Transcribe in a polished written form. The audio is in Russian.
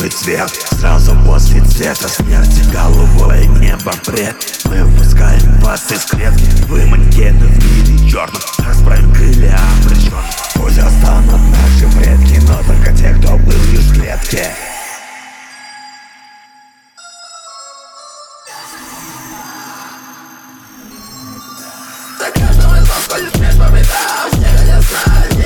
зеленый цвет. Сразу после цвета смерти голубое небо бред. Мы выпускаем вас из клетки, вы манекены в мире черном. Расправим крылья обреченных. Пусть останут наши предки, но только те, кто был из клетки. За каждого из вас ходит смерть по пятам, снега не знает.